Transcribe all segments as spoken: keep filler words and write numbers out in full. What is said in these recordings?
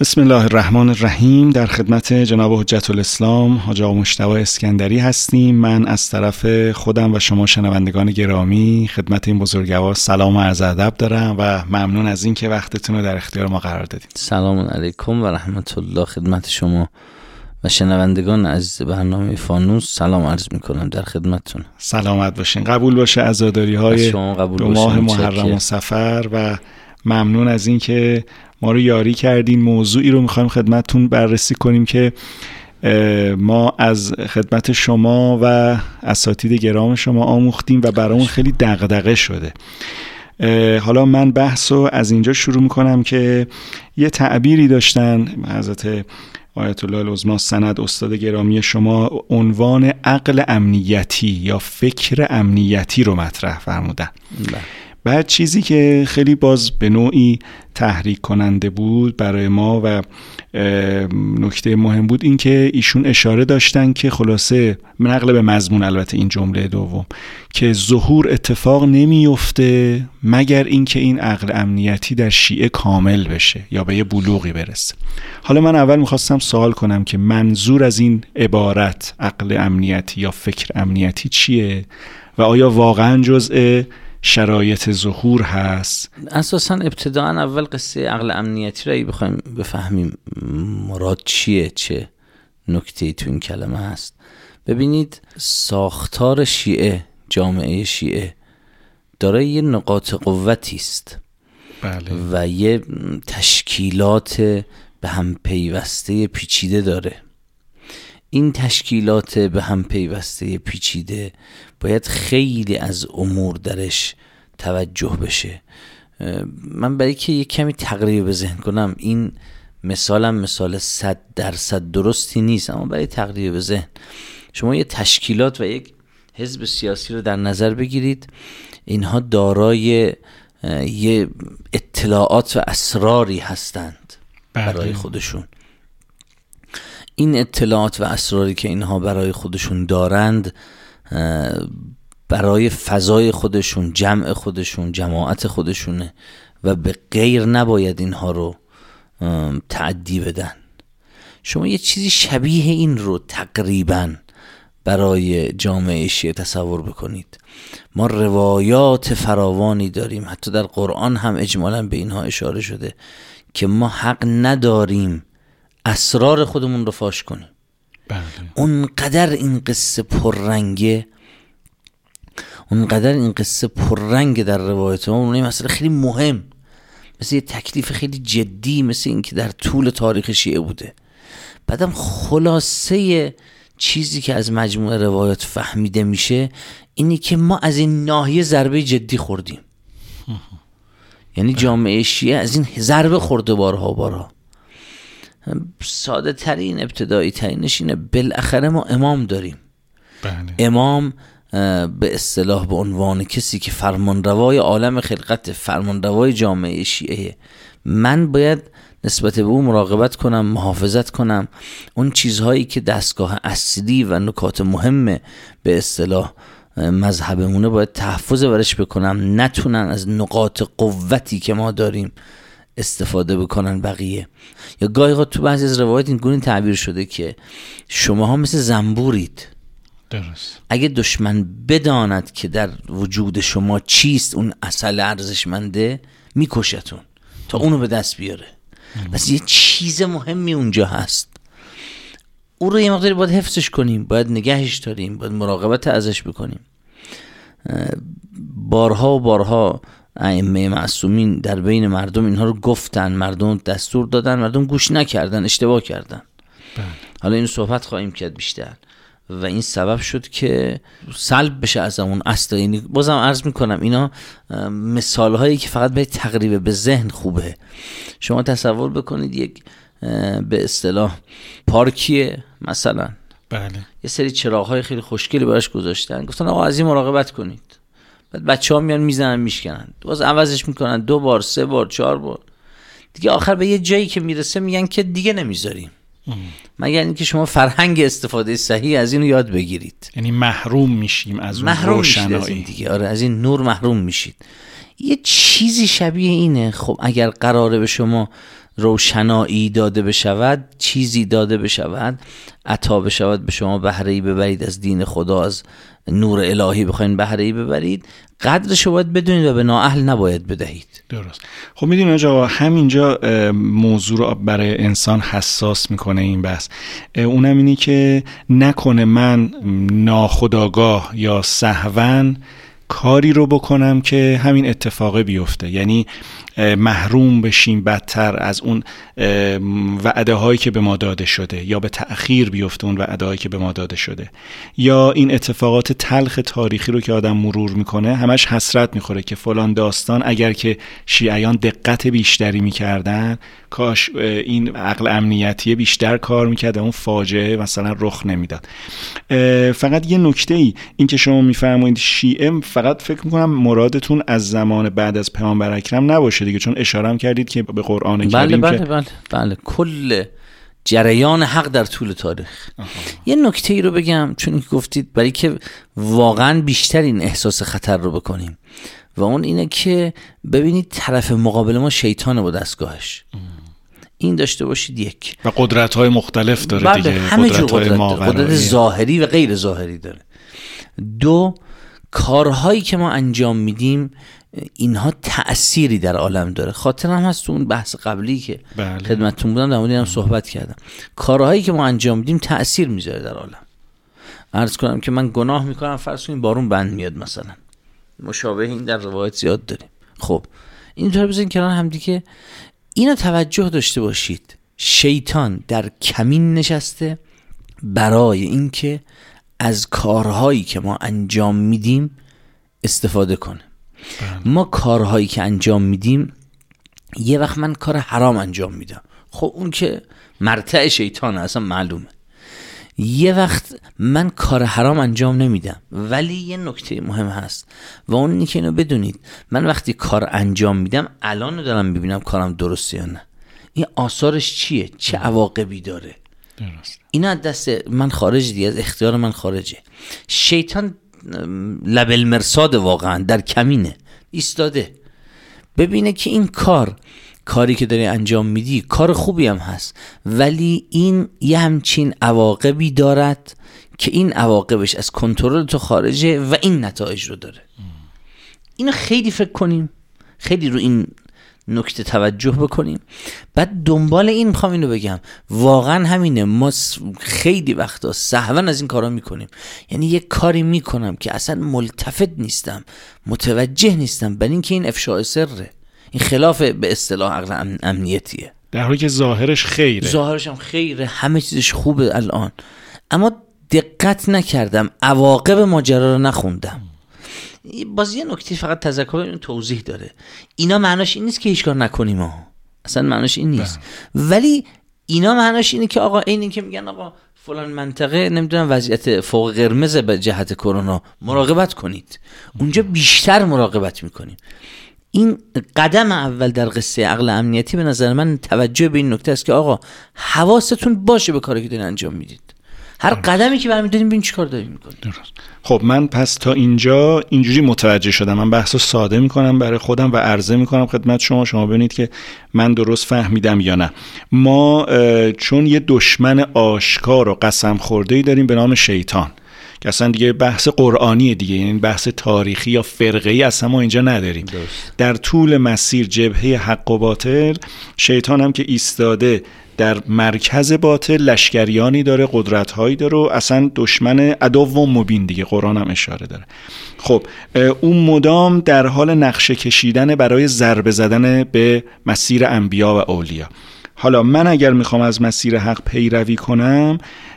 بسم الله الرحمن الرحیم. در خدمت جناب حجت الاسلام حاجی آقا مجتبی اسکندری هستیم. من از طرف خودم و شما شنوندگان گرامی خدمت این بزرگوار سلام و عرض ادب دارم و ممنون از این که وقتتون رو در اختیار ما قرار دادید. سلام علیکم و رحمت الله خدمت شما و شنوندگان از برنامه فانوس سلام عرض میکنم در خدمتتون. سلامت باشین. قبول باشه عزاداری های دو ماه محرم و صفر و ممنون از این که ما رو یاری کردین. موضوعی رو میخوایم خدمتتون بررسی کنیم که ما از خدمت شما و اساتید گرام شما آموختیم و برامون خیلی دغدغه شده. حالا من بحث رو از اینجا شروع میکنم که یه تعبیری داشتن حضرت آیت الله العظمی سند استاد گرامی شما، عنوان عقل امنیتی یا فکر امنیتی رو مطرح فرمودن. بعد چیزی که خیلی باز به نوعی تحریک کننده بود برای ما و نکته مهم بود این که ایشون اشاره داشتن که خلاصه نقل به مضمون البته این جمله دوم که ظهور اتفاق نمیفته مگر اینکه این عقل امنیتی در شیعه کامل بشه یا به یه بلوغی برسه. حالا من اول میخواستم سوال کنم که منظور از این عبارت عقل امنیتی یا فکر امنیتی چیه و آیا واقعا جزء شرایط ظهور هست؟ اساساً ابتداءً اول قصه عقل امنیتی رو بخوایم بفهمیم مراد چیه، چه نکته‌ای تو این کلمه هست. ببینید ساختار شیعه، جامعه شیعه دارای یه نقاط قوتی است. بله. و یه تشکیلات به هم پیوسته پیچیده داره. این تشکیلات به هم پیوسته پیچیده باید خیلی از امور درش توجه بشه. من برای که یک کمی تقریب به ذهن کنم، این مثالم مثال صد درصد درستی نیست، اما برای تقریب به ذهن شما یه تشکیلات و یک حزب سیاسی رو در نظر بگیرید. اینها دارای یه اطلاعات و اسراری هستند برای خودشون. این اطلاعات و اسراری که اینها برای خودشون دارند برای فضای خودشون، جمع خودشون، جماعت خودشونه و به غیر نباید اینها رو تعدی بدن. شما یه چیزی شبیه این رو تقریباً برای جامعه شیعه تصور بکنید. ما روایات فراوانی داریم، حتی در قرآن هم اجمالاً به اینها اشاره شده که ما حق نداریم اسرار خودمون رو فاش کنیم. بله. اونقدر این قصه پررنگه، اونقدر این قصه پررنگ در روایت ما، اون مسئله خیلی مهم، مثل یه تکلیف خیلی جدی، مثل این که در طول تاریخ شیعه بوده. بعدم خلاصه چیزی که از مجموعه روایات فهمیده میشه اینی که ما از این ناحیه ضربه جدی خوردیم. یعنی جامعه شیعه از این ضربه خورده بارها و بارها. ساده ترین ابتدایی ترینش اینه، بالاخره ما امام داریم. بله. امام به اصطلاح به عنوان کسی که فرمانروای عالم خلقت، فرمانروای جامعه شیعه، من باید نسبت به او مراقبت کنم، محافظت کنم. اون چیزهایی که دستگاه اصلی و نکات مهمه به اصطلاح مذهبمونه باید تحفظ برش بکنم، نتونن از نقاط قوتی که ما داریم استفاده بکنن بقیه. یا گاهی تو بعضی از روایات این گونه تعبیر شده که شماها مثل زنبورید. درست. اگه دشمن بداند که در وجود شما چیست اون عسل ارزشمنده، میکشتون تا اونو به دست بیاره. بس یه چیز مهمی اونجا هست، اون رو یه مقداری باید حفظش کنیم، باید نگهش داریم، باید مراقبت ازش بکنیم. بارها و بارها ائمه معصومین در بین مردم اینها رو گفتن، مردم دستور دادن، مردم گوش نکردن، اشتباه کردن. بله. حالا این صحبت خواهیم کرد بیشتر و این سبب شد که سلب بشه از اون اصل. یعنی بازم عرض میکنم اینا مثال هایی که فقط به تقریب به ذهن خوبه. شما تصور بکنید یک به اصطلاح پارکیه مثلا، بله، یه سری چراغ های خیلی خوشگلی براش گذاشتن، گفتن آقا از این مراقبت کنید. بعد بچه ها میان میزنن میشکنن، باز عوضش میکنن دو بار سه بار چهار بار، دیگه آخر به یه جایی که میرسه میگن که دیگه نمیذاریم، مگر اینکه شما فرهنگ استفاده صحیح از اینو یاد بگیرید. یعنی محروم میشیم از اون محروم روشنایی از این دیگه. آره، از این نور محروم میشید. یه چیزی شبیه اینه. خب اگر قراره به شما روشنایی داده بشود، چیزی داده بشود، عطا بشود به شما بهره‌ای ببرید از دین خدا، از نور الهی بخواین بهره‌ای ببرید، قدرشو باید بدونید و به نااهل نباید بدهید. درست. خب میدونید آقا همینجا موضوع رو برای انسان حساس میکنه این بحث، اونم اینی که نکنه من ناخودآگاه یا سهواً کاری رو بکنم که همین اتفاق بیفته، یعنی محروم بشیم بدتر از اون وعده هایی که به ما داده شده، یا به تأخیر بیفته اون وعده هایی که به ما داده شده، یا این اتفاقات تلخ تاریخی رو که آدم مرور میکنه همش حسرت میخوره که فلان داستان اگر که شیعیان دقت بیشتری میکردن، کاش این عقل امنیتی بیشتر کار میکرد، اون فاجعه مثلا رخ نمیداد. فقط یه نکته ای این که شما میفرمایید شیعه، فقط فکر میکنم مرادتون از زمان بعد از پیامبر اکرم نباشه دیگه، چون اشاره هم کردید که به قرآن کریم. بله که بله بله بله کل جریان حق در طول تاریخ. آها. یه نکته ای رو بگم، چون که گفتید برای که واقعا بیشتر این احساس خطر رو بکنیم، و اون اینه که ببینید طرف مقابل ما شیطانه با دستگاهش. ام. این داشته باشید یک. و قدرت‌های مختلف داره. بله دیگه همه جور قدرت داره. قدرت ظاهری و غیر ظاهری داره. دو، کارهایی که ما انجام میدیم اینها تأثیری در عالم داره. خاطرم هست اون بحث قبلی که بله. خدمتتون بودم در مورد اینم صحبت کردم. کارهایی که ما انجام میدیم تأثیر میذاره در عالم. عرض کنم که من گناه میکنم، فرض کنیم بارون بند میاد مثلا، مشابه این در روایت زیاد داریم. خب اینطور بزنین کنار هم دیگه، اینو توجه داشته باشید، شیطان در کمین نشسته برای اینکه از کارهایی که ما انجام میدیم استفاده کنه. بله. ما کارهایی که انجام میدیم، یه وقت من کار حرام انجام میدم، خب اون که مرتع شیطانه اصلا معلومه. یه وقت من کار حرام انجام نمیدم، ولی یه نکته مهم هست و اون اینه که اینو بدونید، من وقتی کار انجام میدم الان دارم ببینم کارم درسته یا نه، این آثارش چیه، چه عواقبی داره. درست. اینا دست من خارج دیگه، از اختیار من خارجه. شیطان لب المرصاد واقعا در کمینه ایستاده، ببینه که این کار کاری که داری انجام میدی کار خوبی هم هست، ولی این یه همچین عواقبی دارد که این عواقبش از کنترل تو خارجه و این نتایج رو داره. اینو خیلی فکر کنیم، خیلی رو این نکته توجه بکنیم. بعد دنبال این میخوام اینو بگم، واقعا همینه، ما خیلی وقتا سهوا از این کارا میکنیم. یعنی یک کاری میکنم که اصلا ملتفت نیستم، متوجه نیستم، بل اینکه این افشاء سره، این خلاف به اصطلاح عقل امنیتیه، در حالی که ظاهرش خیره. ظاهرش هم خیره، همه چیزش خوبه الان، اما دقت نکردم، عواقب ماجرا رو نخوندم. باز یه نکته فقط تذکر این توضیح داره، اینا معناش این نیست که هیچ کار نکنیم ها، اصلا معناش این نیست. ده. ولی اینا معناش اینه که آقا این این که میگن آقا فلان منطقه نمیدونم وضعیت فوق قرمز به جهت کرونا، مراقبت کنید، اونجا بیشتر مراقبت میکنیم. این قدم اول در قصه عقل امنیتی به نظر من توجه به این نکته است که آقا حواستون باشه به کاری که دارین انجام میدید، هر قدمی که برمی‌داریم ببین چیکار داریم می‌کنیم. خب من پس تا اینجا اینجوری متوجه شدم، من بحثو ساده میکنم برای خودم و عرضه میکنم خدمت شما، شما ببینید که من درست فهمیدم یا نه. ما چون یه دشمن آشکار و قسم خورده‌ای داریم به نام شیطان که اصلا دیگه بحث قرآنیه دیگه، یعنی بحث تاریخی یا فرقه‌ای اصلا ما اینجا نداریم. درست. در طول مسیر جبهه حق و باطل، شیطان هم که ایستاده در مرکز باطل لشکریانی داره، قدرت‌هایی داره و اصلا دشمن عدو و مبین دیگه، قرآن هم اشاره داره. خب اون مدام در حال نقشه کشیدن برای ضربه زدن به مسیر انبیا و اولیا. حالا من اگر میخوام از مسیر حق پیروی کنم،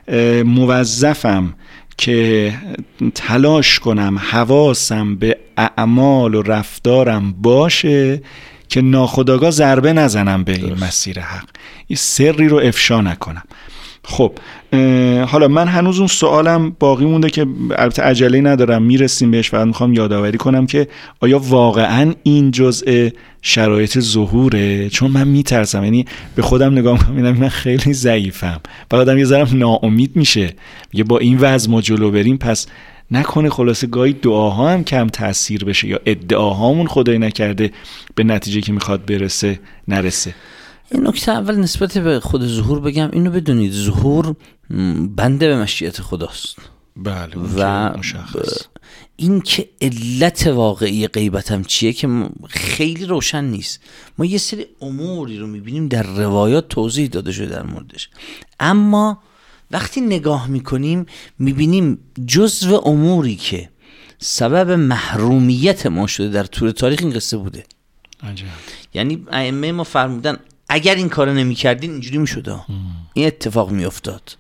موظفم که تلاش کنم حواسم به اعمال و رفتارم باشه که ناخودآگاه ضربه نزنم به این مسیر حق، این سری رو افشا نکنم. خب حالا من هنوز اون سوالم باقی مونده که البته عجله ندارم، میرسیم بهش، فقط میخوام یادآوری کنم که آیا واقعا این جزء شرایط ظهوره؟ چون من میترسم، یعنی به خودم نگاه میکنم میبینم من خیلی ضعیفم و آدم یه ذره ناامید میشه، میگه با این وضع ما جلو بریم پس نکنه خلاصه گاهی دعاها هم کم تأثیر بشه یا ادعاهامون خدای نکرده به نتیجه که میخواد برسه نرسه. این نکته اول نسبت به خود ظهور بگم، اینو بدونید ظهور بنده به مشیت خداست. بله و این که علت واقعی غیبتم چیه که خیلی روشن نیست. ما یه سری اموری رو میبینیم در روایات توضیح داده شده در موردش، اما وقتی نگاه میکنیم میبینیم جزو اموری که سبب محرومیت ما شده در طول تاریخ این قصه بوده. عجب. یعنی ائمه ما فرمودن اگر این کارو نمیکردین اینجوری میشد، این اتفاق میافتاد.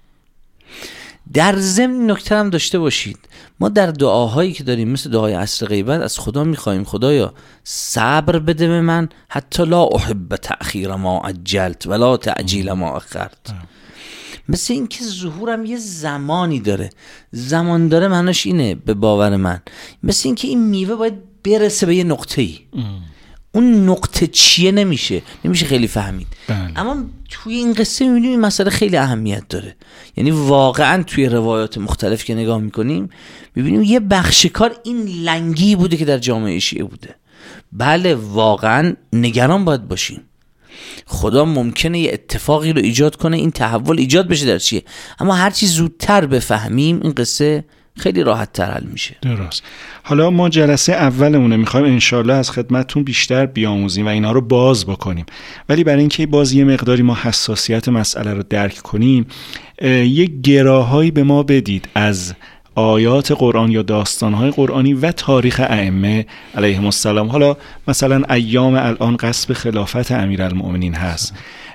در ضمن نکته هم داشته باشید، ما در دعاهایی که داریم مثل دعای عصر غیبت از خدا میخوایم خدایا صبر بده به من حتی لا احب تأخیر ما عجلت ولا تعجیل ما اخرت. مثل این که ظهورم یه زمانی داره، زمان داره معناش اینه به باور من مثل این که این میوه باید برسه به یه نقطه‌ای، اون نقطه چیه نمیشه نمیشه خیلی فهمید. بله. اما توی این قصه میبینیم این مسئله خیلی اهمیت داره. یعنی واقعا توی روایات مختلف که نگاه میکنیم میبینیم یه بخش کار این لنگی بوده که در جامعه شیعه بوده. بله واقعا نگران باید باشیم، خدا ممکنه یه اتفاقی رو ایجاد کنه این تحول ایجاد بشه در چیه، اما هرچی زودتر بفهمیم این قصه خیلی راحت تر حل میشه. درست. حالا ما جلسه اولمونه میخوایم انشالله از خدمتتون بیشتر بیاموزیم و اینا رو باز بکنیم، ولی برای اینکه باز یه مقداری ما حساسیت مسئله رو درک کنیم یه گراهایی به ما بدید از آیات قرآن یا داستانهای قرآنی و تاریخ ائمه علیهم السلام. حالا مثلا ایام الان غصب خلافت امیرالمؤمنین هست،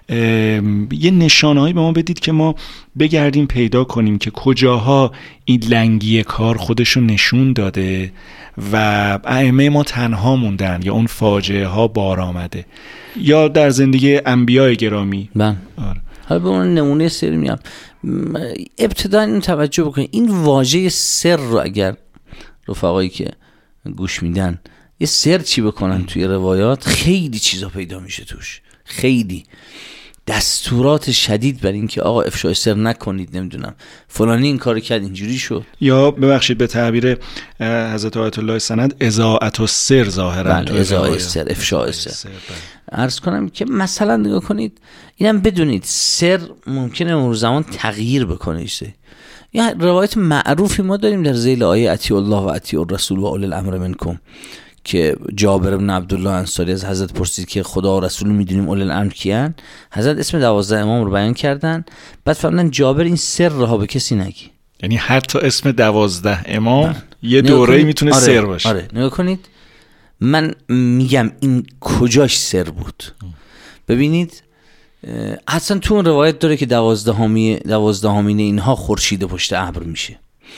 یه نشانهایی به ما بدید که ما بگردیم پیدا کنیم که کجاها این لنگی کار خودشو نشون داده و ائمه ما تنها موندن یا اون فاجعه ها بار آمده یا در زندگی انبیاء گرامی. من آره. حالا به اون نمونه سری میام. ابتدا این توجه بکنید، این واژه سر رو اگر رفقایی که گوش میدن یه سرچی بکنن توی روایات خیلی چیزا پیدا میشه توش، خیلی دستورات شدید بر این که آقا افشای سر نکنید، نمیدونم فلانی این کارو کرد اینجوری شد، یا ببخشید به تعبیر حضرت آیت الله سند اضاعت السر ظاهرا. بله اضاعت السر، افشای سر. عرض کنم که مثلا نگاه کنید اینم بدونید سر ممکنه اون زمان تغییر بکنه. یا روایت معروفی ما داریم در ذیل آیه اطیعوا الله و اطیعوا الرسول و اولی الامر منکم که جابر بن عبدالله انصاری از حضرت پرسید که خدا و رسول میدونیم اولی الامر کیان، حضرت اسم دوازده امام رو بیان کردن، بعد فرمودن جابر این سر رها به کسی نگی. یعنی حتی اسم دوازده امام من. یه دوره میتونه آره، سر باشه. آره نگاه کنید من میگم این کجاش سر بود. ببینید اصلا تو اون روایت داره که دوازدهمی دوازدهمین اینها خورشید پشت ابر میشه.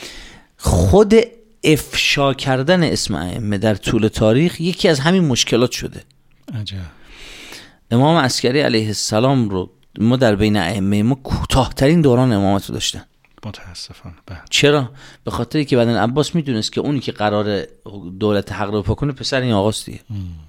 خود افشا کردن اسم ائمه در طول تاریخ یکی از همین مشکلات شده. عجب. امام عسکری علیه السلام رو ما در بین ائمه ما کوتاه‌ترین دوران امامت رو داشتن. متاسفانه. چرا؟ به خاطری که بعدن عباس میدونست که اونی که قرار دولت حق رو پا کنه پسر این آقاست دیگه.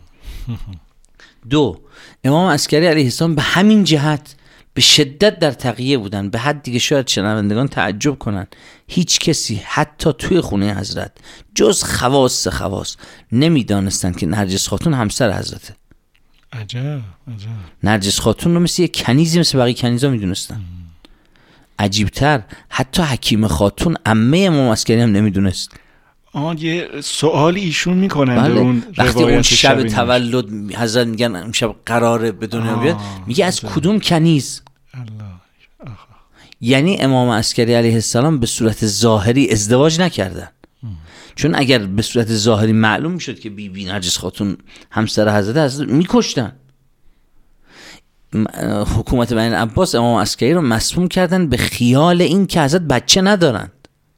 دو، امام عسکری علیه السلام به همین جهت به شدت در تقیه بودن، به حدی که شاید شنوندگان تعجب کنن هیچ کسی حتی توی خونه حضرت جز خواص خواص نمیدانستن که نرجس خاتون همسر حضرته. عجب عجب. نرجس خاتون رو مثل یک کنیزی مثل بقیه کنیزا میدونستن. عجیبتر حتی حکیم خاتون عمه امام عسکری هم نمیدونست. آه یه سوالی ایشون میکنن بله. در اون وقتی اون شب شب تولد حضرت میگن اون شب قراره به دنیا بیاد، میگه از کدوم کنیز؟ الله. یعنی امام عسکری علیه السلام به صورت ظاهری ازدواج نکردن. ام. چون اگر به صورت ظاهری معلوم میشد که بی بی نرجس خاتون همسر حضرت هست میکشتن. حکومت بنی عباس امام عسکری رو مسموم کردن به خیال این که حضرت بچه ندارند.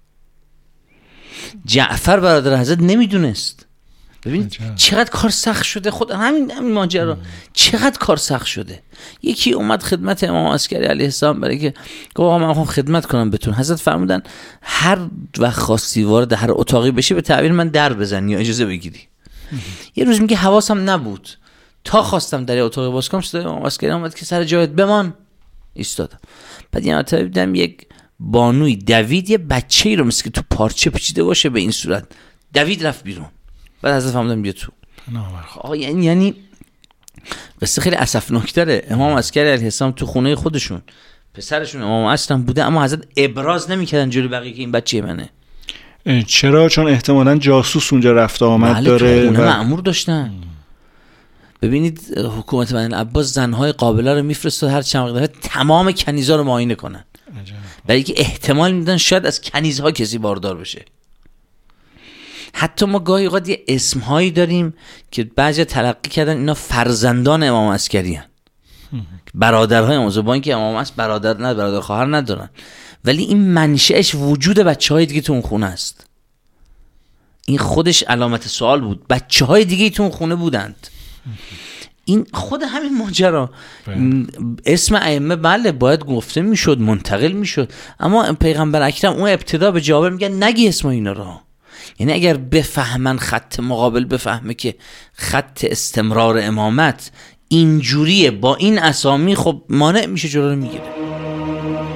جعفر برادر حضرت نمیدونست. ببینید چقدر کار سخت شده. خود همین همین ماجرا چقدر کار سخت شده. یکی اومد خدمت امام عسکری علیه السلام برای که گفت آقا من میخوام خدمت کنم بهتون. حضرت فرمودن هر وقت خواستی وارد هر اتاقی بشی به تعبیر من در بزنی یا اجازه بگیری. یه روز میگه حواسم نبود تا خواستم در اتاق باز کنم صدای امام عسکری اومد که سر جایت بمان. ایستادم. بعد یه مرتبه دیدم یک بانوی دوید یه بچه‌ای رو مثل که تو پارچه پیچیده باشه به این صورت دوید رفت بیرون. بعد حضرت فرمودن بیا تو. آقا یعنی یعنی قصه خیلی اسفناک داره. امام عسکری علیه السلام تو خونه خودشون پسرشون امام عصر بوده، اما حضرت ابراز نمیکردن جلوی بقیه که این بچه منه. چرا؟ چون احتمالاً جاسوس اونجا رفت آمد بله داره. خونه و... مأمور داشتن. ببینید حکومت بنی العباس زنهای قابله رو میفرستاد هر چند وقت تمام کنیزا رو معاینه کنن، برای اینکه احتمال میدن شاید از کنیزها کسی باردار بشه. حتی ما گاهی اوقات یه اسمهایی داریم که بعضی تلقی کردن اینا فرزندان امام عسکری هن، برادرهای امام زبان که امام عسکر برادر نه برادر خواهر ندارن، ولی این منشأش وجود بچهای دیگه تو اون خونه است. این خودش علامت سوال بود. بچهای دیگه تو اون خونه بودند. این خود همین ماجرا اسم ائمه بله باید گفته میشد، منتقل میشد، اما پیغمبر اکرم اون ابتدا به جابر میگه نگی اسم اینا رو. یعنی اگر بفهمن خط مقابل بفهمه که خط استمرار امامت اینجوریه با این اسامی، خب مانع میشه، جلو رو میگیره.